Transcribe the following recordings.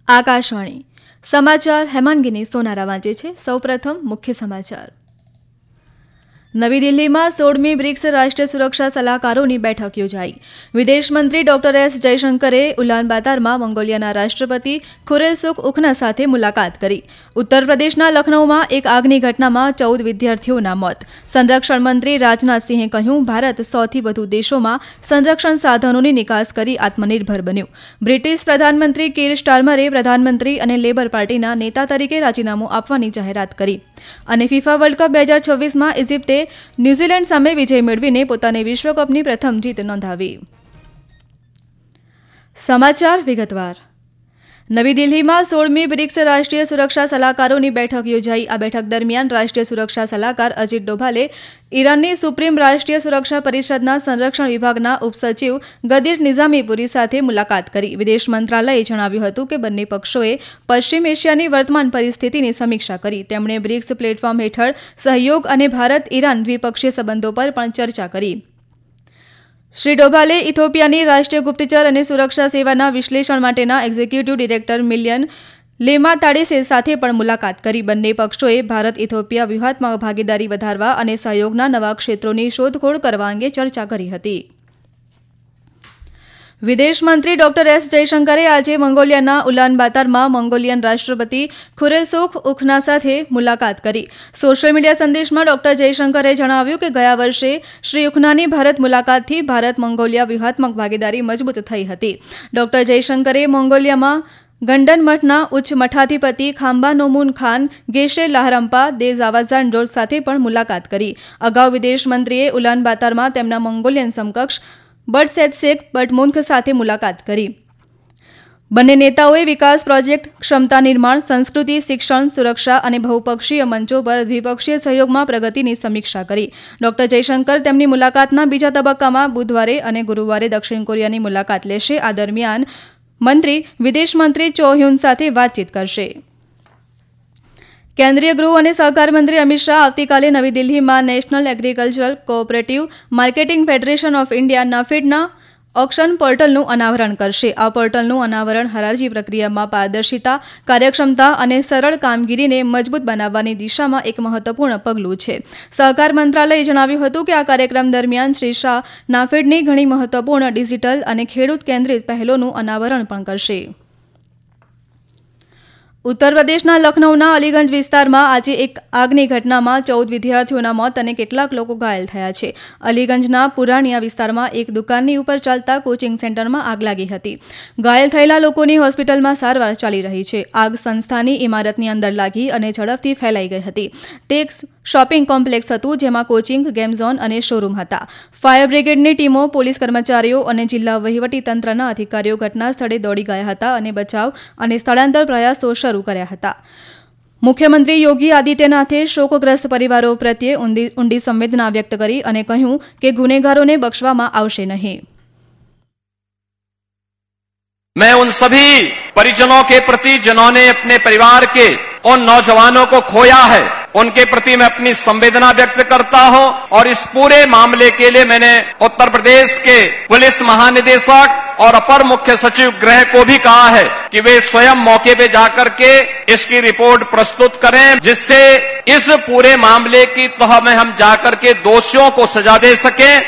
આકાશવાણી સમાચાર હેમાંગીની સોનારા વાંચે છે. સૌપ્રથમ મુખ્ય સમાચાર. નવી દિલ્હીમાં 16મી બ્રિક્સ રાષ્ટ્રીય સુરક્ષા સલાહકારોની બેઠક યોજાઈ. વિદેશ મંત્રી ડોક્ટર એસ જયશંકરે ઉલાનબાતારમાં મંગોલિયાના રાષ્ટ્રપતિ ખુરેલસુખ ઉખના સાથે મુલાકાત કરી. ઉત્તર પ્રદેશના લખનૌમાં એક આગની ઘટનામાં 14 વિદ્યાર્થીઓના મોત. સંરક્ષણ મંત્રી રાજનાથસિંહે કહ્યું, ભારત 100થી વધુ દેશોમાં સંરક્ષણ સાધનોની નિકાસ કરી આત્મનિર્ભર બન્યું. બ્રિટિશ પ્રધાનમંત્રી કીર સ્ટારમરે પ્રધાનમંત્રી અને લેબર પાર્ટીના નેતા તરીકે રાજીનામું આપવાની જાહેરાત કરી. અને ફિફા વર્લ્ડ કપ 2026માં ઇજિપ્તે ન્યૂઝીલેન્ડ સામે વિજય મેળવીને પોતાની વિશ્વકપની પ્રથમ જીત નોંધાવી. સમાચાર વિગતવાર. નવી દિલ્હીમાં 16મી બ્રિક્સ રાષ્ટ્રીય સુરક્ષા સલાહકારોની બેઠક યોજાઈ. આ બેઠક દરમિયાન રાષ્ટ્રીય સુરક્ષા સલાહકાર અજીત ડોભાલે ઈરાનની સુપ્રીમ રાષ્ટ્રીય સુરક્ષા પરિષદના સંરક્ષણ વિભાગના ઉપસચિવ ગદીર નિઝામીપુરી સાથે મુલાકાત કરી. વિદેશ મંત્રાલયે જણાવ્યું હતું કે બંને પક્ષોએ પશ્ચિમ એશિયાની વર્તમાન પરિસ્થિતિની સમીક્ષા કરી. તેમણે બ્રિક્સ પ્લેટફોર્મ હેઠળ સહયોગ અને ભારત ઈરાન દ્વિપક્ષીય સંબંધો પર પણ ચર્ચા કરી. શ્રી ડોભાલે ઇથોપિયાની રાષ્ટ્રીય ગુપ્તચર અને સુરક્ષા સેવાના વિશ્લેષણ માટેના એક્ઝિક્યુટિવ ડિરેક્ટર મિલિયન લેમાતાડિસે સાથે પણ મુલાકાત કરી. બંને પક્ષોએ ભારત ઇથોપિયા વ્યૂહાત્મક ભાગીદારી વધારવા અને સહયોગના નવા ક્ષેત્રોની શોધખોળ કરવા અંગે ચર્ચા કરી હતી. વિદેશ મંત્રી ડોક્ટર એસ જયશંકરે આજે મંગોલિયાના ઉલાનબાતારમાં મંગોલિયન રાષ્ટ્રપતિ ખુરેલસુખ ઉખના સાથે મુલાકાત કરી. સોશિયલ મીડિયા સંદેશમાં ડોક્ટર જયશંકરે જણાવ્યું કે ગયા વર્ષે શ્રી ઉખનાની ભારત મુલાકાતથી ભારત મંગોલિયા વ્યૂહાત્મક ભાગીદારી મજબૂત થઈ હતી. ડોક્ટર જયશંકરે મંગોલિયામાં ગંડન મઠના ઉચ્ચ મઠાધિપતિ ખાંબાનોમુન ખાન ગેશે લાહરમ્પા દેઝાવાઝાનડોર સાથે પણ મુલાકાત કરી. અગાઉ વિદેશ મંત્રીએ ઉલાનબાતારમાં તેમના મંગોલિયન સમકક્ષ બટસેત્સેક બટમુન્ખ સાથે મુલાકાત કરી. બંને નેતાઓએ વિકાસ પ્રોજેક્ટ, ક્ષમતા નિર્માણ, સંસ્કૃતિ, શિક્ષણ, સુરક્ષા અને બહુપક્ષીય મંચો પર દ્વિપક્ષીય સહયોગમાં પ્રગતિની સમીક્ષા કરી. ડોક્ટર જયશંકર તેમની મુલાકાતના બીજા તબક્કામાં બુધવારે અને ગુરુવારે દક્ષિણ કોરિયાની મુલાકાત લેશે. આ દરમિયાન મંત્રી વિદેશ મંત્રી ચો હ્યુન સાથે વાતચીત કરશે. કેન્દ્રીય ગૃહ અને સહકાર મંત્રી અમિત શાહ આવતીકાલે નવી દિલ્હીમાં national agricultural cooperative marketing federation of India નાફેડના ઓક્શન પોર્ટલનું અનાવરણ કરશે. આ પોર્ટલનું અનાવરણ હરાજી પ્રક્રિયામાં પારદર્શિતા, કાર્યક્ષમતા અને સરળ કામગીરીને મજબૂત બનાવવાની દિશામાં એક મહત્વપૂર્ણ પગલું છે. સહકાર મંત્રાલયે જણાવ્યું હતું કે આ કાર્યક્રમ દરમિયાન શ્રી શાહ નાફેડની ઘણી મહત્વપૂર્ણ ડિજિટલ અને ખેડૂત કેન્દ્રિત પહેલોનું અનાવરણ પણ કરશે. ઉત્તર પ્રદેશના લખનૌના અલીગંજ વિસ્તારમાં આજે એક આગની ઘટનામાં 14 વિદ્યાર્થીઓના મોત અને કેટલાક લોકો ઘાયલ થયા છે. અલીગંજના પુરાણિયા વિસ્તારમાં એક દુકાનની ઉપર ચાલતા કોચિંગ સેન્ટરમાં આગ લાગી હતી. ઘાયલ થયેલા લોકોની હોસ્પિટલમાં સારવાર ચાલી રહી છે. આગ સંસ્થાની ઇમારતની અંદર લાગી અને ઝડપથી ફેલાઈ ગઈ હતી. તે એક શોપિંગ કોમ્પ્લેક્સ હતું જેમાં કોચિંગ, ગેમ ઝોન અને શોરૂમ હતા. ફાયર બ્રિગેડની ટીમો, પોલીસ કર્મચારીઓ અને જિલ્લા વહીવટી તંત્રના અધિકારીઓ ઘટના સ્થળે દોડી ગયા હતા અને બચાવ અને સ્થળાંતર પ્રયાસો શરૂ કર્યા હતા. મુખ્યમંત્રી યોગી આદિત્યનાથે શોકગ્રસ્ત પરિવારો પ્રત્યે ઊંડી સંવેદના વ્યક્ત કરી અને કહ્યું કે ગુનેગારોને બક્ષવામાં આવશે નહીં. मैं उन सभी परिजनों के प्रति जिन्होंने अपने परिवार के उन नौजवानों को खोया है, उनके प्रति मैं अपनी संवेदना व्यक्त करता हूं और इस पूरे मामले के लिए मैंने उत्तर प्रदेश के पुलिस महानिदेशक और अपर मुख्य सचिव गृह को भी कहा है कि वे स्वयं मौके पे जाकर के इसकी रिपोर्ट प्रस्तुत करें, जिससे इस पूरे मामले की तह में हम जाकर के दोषियों को सजा दे सकें.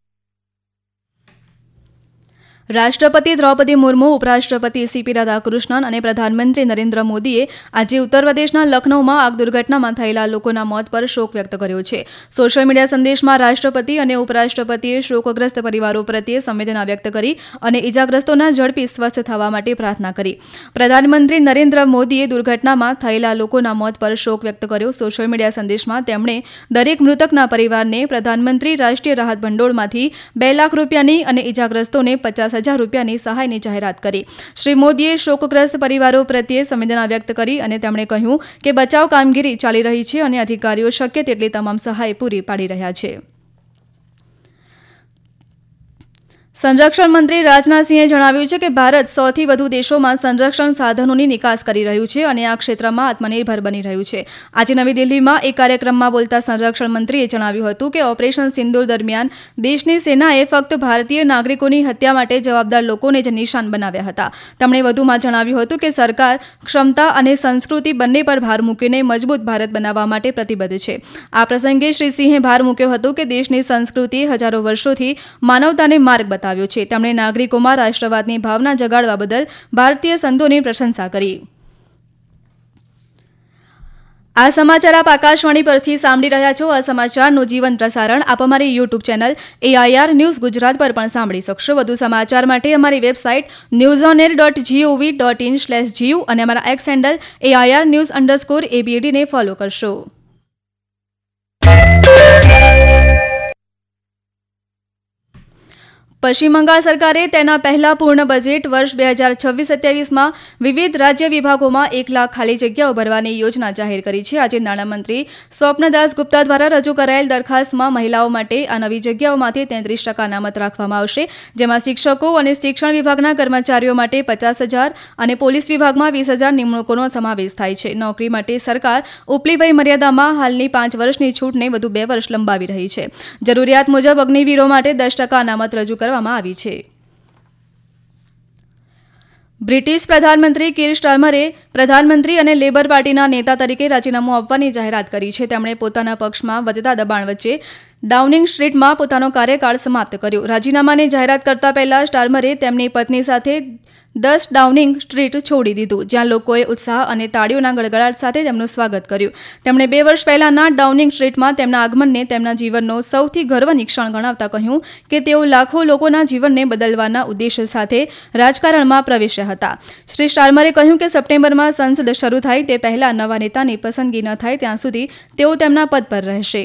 રાષ્ટ્રપતિ દ્રૌપદી મુર્મુ, ઉપરાષ્ટ્રપતિ સીપી રાધાકૃષ્ણન અને પ્રધાનમંત્રી નરેન્દ્ર મોદીએ આજે ઉત્તર પ્રદેશના લખનૌમાં આગ દુર્ઘટનામાં થયેલા લોકોના મોત પર શોક વ્યક્ત કર્યો છે. સોશિયલ મીડિયા સંદેશમાં રાષ્ટ્રપતિ અને ઉપરાષ્ટ્રપતિએ શોકગ્રસ્ત પરિવારો પ્રત્યે સંવેદના વ્યક્ત કરી અને ઇજાગ્રસ્તોના ઝડપી સ્વસ્થ થવા માટે પ્રાર્થના કરી. પ્રધાનમંત્રી નરેન્દ્ર મોદીએ દુર્ઘટનામાં થયેલા લોકોના મોત પર શોક વ્યક્ત કર્યો. સોશિયલ મીડિયા સંદેશમાં તેમણે દરેક મૃતકના પરિવારને પ્રધાનમંત્રી રાષ્ટ્રીય રાહત ભંડોળમાંથી 2 લાખ રૂપિયાની અને ઇજાગ્રસ્તોને 50,000 રૂપિયાની સહાયની જાહેરાત કરી. શ્રી મોદીએ શોકગ્રસ્ત પરિવારો પ્રત્યે સંવેદના વ્યક્ત કરી અને તેમણે કહ્યું કે બચાવ કામગીરી ચાલી રહી છે અને અધિકારીઓ શક્ય તેટલી તમામ સહાય પૂરી પાડી રહ્યા છે. સંરક્ષણ મંત્રી રાજનાથસિંહે જણાવ્યું છે કે ભારત સૌથી વધુ દેશોમાં સંરક્ષણ સાધનોની નિકાસ કરી રહ્યું છે અને આ ક્ષેત્રમાં આત્મનિર્ભર બની રહ્યું છે. આજે નવી દિલ્હીમાં એક કાર્યક્રમમાં બોલતા સંરક્ષણ મંત્રીએ જણાવ્યું હતું કે ઓપરેશન સિંદૂર દરમિયાન દેશની સેનાએ ફક્ત ભારતીય નાગરિકોની હત્યા માટે જવાબદાર લોકોને જ નિશાન બનાવ્યા હતા. તેમણે વધુમાં જણાવ્યું હતું કે સરકાર ક્ષમતા અને સંસ્કૃતિ બંને પર ભાર મૂકીને મજબૂત ભારત બનાવવા માટે પ્રતિબદ્ધ છે. આ પ્રસંગે શ્રી સિંહે ભાર મૂક્યો હતો કે દેશની સંસ્કૃતિએ હજારો વર્ષોથી માનવતાને માર્ગ બતાવ્યો છે. તેમણે નાગરિકોમાં રાષ્ટ્રવાદની ભાવના જગાડવા બદલ ભારતીય સંતોની પ્રશંસા કરી. આ સમાચાર આપ આકાશવાણી પરથી સાંભળી રહ્યા છો. આ સમાચારનું જીવંત પ્રસારણ આપ અમારી YouTube channel AIR news Gujarat પર પણ સાંભળી શકશો. વધુ સમાચાર માટે અમારી વેબસાઇટ newsonair.gov.in/gu અને અમારા એક્સ હેન્ડલ AIR_news_ABD ને ફોલો કરશો. પશ્ચિમ બંગાળ સરકારે તેના પહેલા પૂર્ણ બજેટ વર્ષ 2026-27માં વિવિધ રાજ્ય વિભાગોમાં 1 લાખ ખાલી જગ્યાઓ ભરવાની યોજના જાહેર કરી છે. આજે નાણામંત્રી સ્વપ્નદાસ ગુપ્તા દ્વારા રજૂ કરાયેલ દરખાસ્તમાં મહિલાઓ માટે આ નવી જગ્યાઓમાંથી 33% અનામત રાખવામાં આવશે, જેમાં શિક્ષકો અને શિક્ષણ વિભાગના કર્મચારીઓ માટે 50,000 અને પોલીસ વિભાગમાં 20,000 નિમણૂકોનો સમાવેશ થાય છે. નોકરી માટે સરકાર ઉપલી વય મર્યાદામાં હાલની 5 વર્ષની છૂટને વધુ 2 વર્ષ લંબાવી રહી છે. જરૂરિયાત મુજબ અગ્નિવીરો માટે 10% અનામત રજૂ કરવામાં આવી છે. બ્રિટિશ પ્રધાનમંત્રી કીર સ્ટાર્મરે પ્રધાનમંત્રી અને લેબર પાર્ટીના નેતા તરીકે રાજીનામું આપવાની જાહેરાત કરી છે. તેમણે પોતાના પક્ષમાં વધતા દબાણ વચ્ચે ડાઉનિંગ સ્ટ્રીટમાં પોતાનો કાર્યકાળ સમાપ્ત કર્યો. રાજીનામાની જાહેરાત કરતા પહેલા સ્ટાર્મરે તેમની પત્ની સાથે 10 ડાઉનિંગ સ્ટ્રીટ છોડી દીધું, જ્યાં લોકોએ ઉત્સાહ અને તાળીઓના ગડગડાટ સાથે તેમનું સ્વાગત કર્યું. તેમણે 2 વર્ષ પહેલાના ડાઉનિંગ સ્ટ્રીટમાં તેમના આગમનને તેમના જીવનનો સૌથી ગર્વની ક્ષણ ગણાવતા કહ્યું કે તેઓ લાખો લોકોના જીવનને બદલવાના ઉદ્દેશ્ય સાથે રાજકારણમાં પ્રવેશ્યા હતા. શ્રી સ્ટાર્મરે કહ્યું કે સપ્ટેમ્બરમાં સંસદ શરૂ થાય તે પહેલા નવા નેતાની પસંદગી ન થાય ત્યાં સુધી તેઓ તેમના પદ પર રહેશે.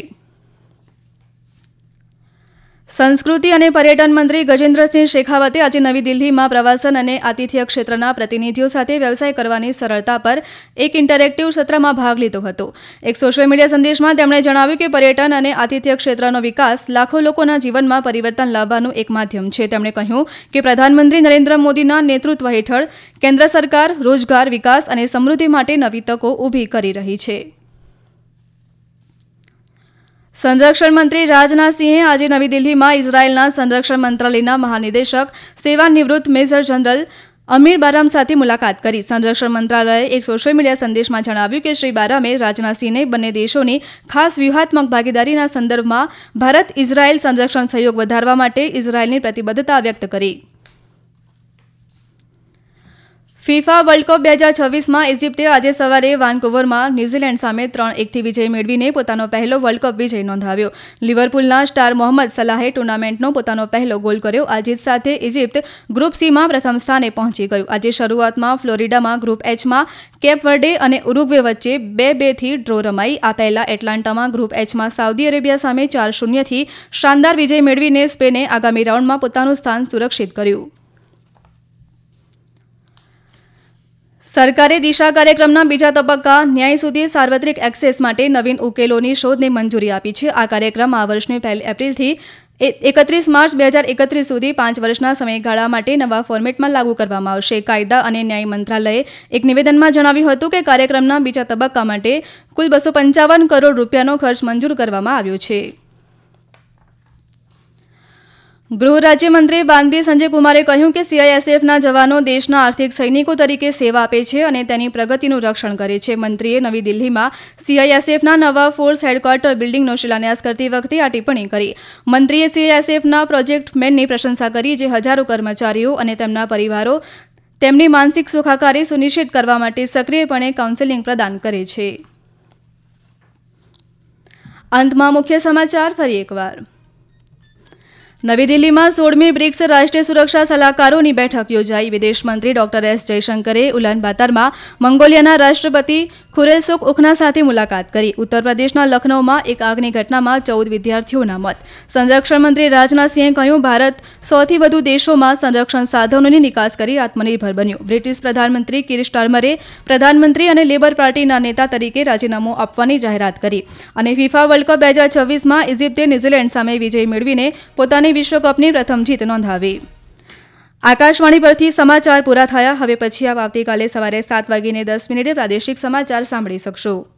સંસ્કૃતિ અને પર્યટન મંત્રી ગજેન્દ્રસિંહ શેખાવતે આજે નવી દિલ્હીમાં પ્રવાસન અને આતિથ્ય ક્ષેત્રના પ્રતિનિધિઓ સાથે વ્યવસાય કરવાની સરળતા પર એક ઇન્ટરેક્ટિવ સત્રમાં ભાગ લીધો હતો. એક સોશિયલ મીડિયા સંદેશમાં તેમણે જણાવ્યું કે પર્યટન અને આતિથ્ય ક્ષેત્રનો વિકાસ લાખો લોકોના જીવનમાં પરિવર્તન લાવવાનું એક માધ્યમ છે. તેમણે કહ્યું કે પ્રધાનમંત્રી નરેન્દ્ર મોદીના નેતૃત્વ હેઠળ કેન્દ્ર સરકાર રોજગાર, વિકાસ અને સમૃદ્ધિ માટે નવી તકો ઊભી કરી રહી છે. સંરક્ષણ મંત્રી રાજનાથસિંહે આજે નવી દિલ્હીમાં ઇઝરાયેલના સંરક્ષણ મંત્રાલયના મહાનિદેશક સેવાનિવૃત્ત મેજર જનરલ અમીર બારામ સાથે મુલાકાત કરી. સંરક્ષણ મંત્રાલયે એક સોશિયલ મીડિયા સંદેશમાં જણાવ્યું કે શ્રી બારામે રાજનાથસિંહને બંને દેશોની ખાસ વ્યૂહાત્મક ભાગીદારીના સંદર્ભમાં ભારત ઇઝરાયેલ સંરક્ષણ સહયોગ વધારવા માટે ઇઝરાયેલની પ્રતિબદ્ધતા વ્યક્ત કરી. ફિફા વર્લ્ડ કપ 2026માં ઇજિપ્તે આજે સવારે વાનકુવરમાં ન્યૂઝીલેન્ડ સામે 3-1થી વિજય મેળવીને પોતાનો પહેલો વર્લ્ડ કપ વિજય નોંધાવ્યો. લિવરપુલના સ્ટાર મોહમ્મદ સલાહે ટુર્નામેન્ટનો પોતાનો પહેલો ગોલ કર્યો. આ જીત સાથે ઇજિપ્ત ગ્રુપ સીમાં પ્રથમ સ્થાને પહોંચી ગયું. આજે શરૂઆતમાં ફ્લોરિડામાં ગ્રુપ એચમાં કેપ વર્ડે અને ઉરુગ્વે વચ્ચે 2-2થી ડ્રો રમાઈ. આ પહેલા એટલાન્ટામાં ગ્રુપ એચમાં સાઉદી અરેબિયા સામે 4-0થી શાનદાર વિજય મેળવીને સ્પેને આગામી રાઉન્ડમાં પોતાનું સ્થાન સુરક્ષિત કર્યું. સરકારે દિશા કાર્યક્રમના બીજા તબક્કા ન્યાય સુધી સાર્વત્રિક એક્સેસ માટે નવીન ઉકેલોની શોધને મંજૂરી આપી છે. આ કાર્યક્રમ આ વર્ષની 1 એપ્રિલથી 31 માર્ચ 2031 સુધી 5 વર્ષના સમયગાળા માટે નવા ફોર્મેટમાં લાગુ કરવામાં આવશે. કાયદા અને ન્યાય મંત્રાલયે એક નિવેદનમાં જણાવ્યું હતું કે કાર્યક્રમના બીજા તબક્કા માટે કુલ 255 કરોડ રૂપિયાનો ખર્ચ મંજૂર કરવામાં આવ્યો છે. ગૃહ રાજ્યમંત્રી બાંદી સંજય કુમારે કહ્યું કે CISFના જવાનો દેશના આર્થિક સૈનિકો તરીકે સેવા આપે છે અને તેની પ્રગતિનું રક્ષણ કરે છે. મંત્રીએ નવી દિલ્હીમાં CISFના નવા ફોર્સ હેડક્વાર્ટર બિલ્ડિંગનો શિલાન્યાસ કરતી વખતે આ ટિપ્પણી કરી. મંત્રીએ CISFના પ્રોજેક્ટ મેનની પ્રશંસા કરી, જે હજારો કર્મચારીઓ અને તેમના પરિવારો તેમની માનસિક સુખાકારી સુનિશ્ચિત કરવા માટે સક્રિયપણે કાઉન્સેલિંગ પ્રદાન કરે છે. અંતમાં મુખ્ય સમાચાર ફરી એકવાર. નવી દિલ્હીમાં 16મી બ્રિક્સ રાષ્ટ્રીય સુરક્ષા સલાહકારોની બેઠક યોજાઈ. વિદેશ મંત્રી ડોક્ટર S જયશંકરે ઉલાનબાતારમાં મંગોલિયાના રાષ્ટ્રપતિ ખુરેલસુખ ઉખના સાથે મુલાકાત કરી. ઉત્તર પ્રદેશના લખનૌમાં એક આગની ઘટનામાં 14 વિદ્યાર્થીઓના મોત. સંરક્ષણ મંત્રી રાજનાથસિંહે કહ્યું ભારત સૌથી વધુ દેશોમાં સંરક્ષણ સાધનોની નિકાસ કરી આત્મનિર્ભર બન્યું. બ્રિટિશ પ્રધાનમંત્રી કીર સ્ટાર્મરે પ્રધાનમંત્રી અને લેબર પાર્ટીના નેતા તરીકે રાજીનામું આપવાની જાહેરાત કરી. અને ફિફા વર્લ્ડ કપ 2026માં ઇજિપ્તે ન્યૂઝીલેન્ડ સામે વિજય મેળવીને પોતાની વિશ્વકપની પ્રથમ જીત નોંધાવી. આકાશવાણી પરથી સમાચાર પૂરા થયા. હવે પછી આપ આવતીકાલે સવારે 7:10 પ્રાદેશિક સમાચાર સાંભળી શકશો.